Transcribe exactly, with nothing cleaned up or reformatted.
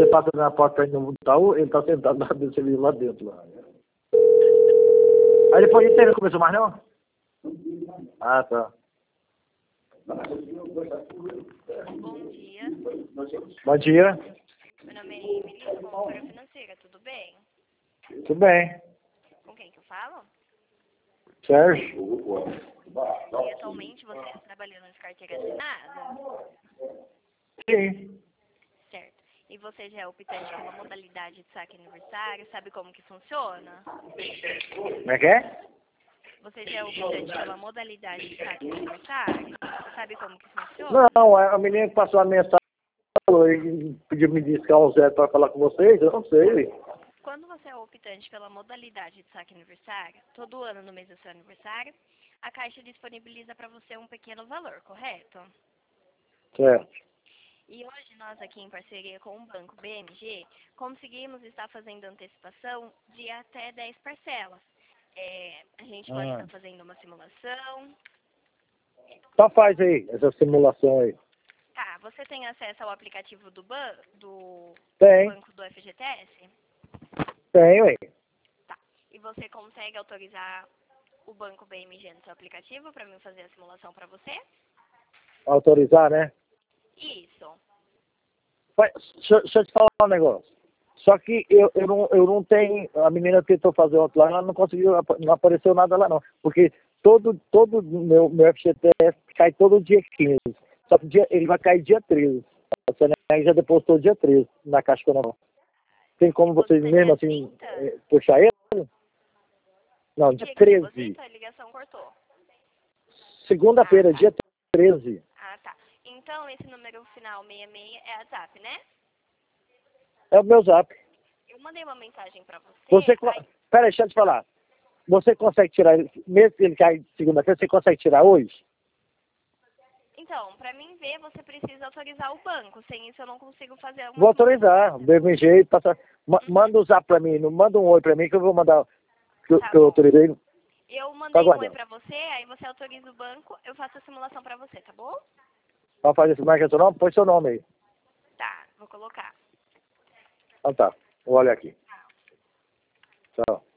Você passa na porta pra ir no Itaú, ele tá sentado lá dentro, você viu lá dentro. Lá. Aí depois disso ele não começou mais não? Ah, tá. Bom dia. Bom dia. Meu nome é Emily, sou consultora financeira, tudo bem? Tudo bem. Com quem que eu falo? Sérgio? E atualmente você está trabalhando de carteira assinada? Sim. Certo. E você já é optante pela modalidade de saque aniversário? Sabe como que funciona? Como é que é? Você já é optante pela modalidade de saque aniversário? Sabe como que funciona? Não, a menina que passou a mensagem e pediu me discar um zero para falar com vocês, eu não sei. Quando você é optante pela modalidade de saque aniversário, todo ano no mês do seu aniversário, a Caixa disponibiliza para você um pequeno valor, correto? Certo. E hoje nós aqui em parceria com o Banco B M G, conseguimos estar fazendo antecipação de até dez parcelas. É, a gente pode Ah. estar fazendo uma simulação. Então faz aí, essa simulação aí. Tá, você tem acesso ao aplicativo do, ban do, do Tem, Banco do F G T S? tem, ué. Tá. E você consegue autorizar o Banco B M G no seu aplicativo para mim fazer a simulação para você? Autorizar, né? Isso. Vai, deixa, deixa eu te falar um negócio. Só que eu, eu, não, eu não tenho. A menina tentou fazer outro lá, ela não conseguiu, não apareceu nada lá não. Porque todo, todo meu, meu F G T S cai todo dia quinze. Só que dia, ele vai cair dia treze. A Senai já depositou dia treze na Caixa Econômica. Tem como vocês Deposita mesmo dia assim trinta? eh, puxar ele? Não, Que dia dia que treze. deposita? A ligação cortou. Ah, Segunda-feira, tá. dia treze. Ah, tá. Então, esse número final sessenta e seis é WhatsApp, né? É o meu zap. Eu mandei uma mensagem pra você. Você. co- Aí, Pera aí, deixa eu te falar. Você consegue tirar ele, mesmo que ele caia segunda-feira, você consegue tirar hoje? então, pra mim ver, você precisa autorizar o banco. Sem isso, eu não consigo fazer uma Vou simulação pra autorizar, você. do mesmo jeito, passa, ma- Uhum. manda um zap pra mim, não manda um oi pra mim que eu vou mandar, que eu, Tá que eu bom. autorizei. Eu Tá mandei um oi aguardando. pra você, aí você autoriza o banco, eu faço a simulação pra você, tá bom? Pra fazer esse marca seu nome, põe seu nome aí. Tá, vou colocar. Então tá, olha aqui. Tchau.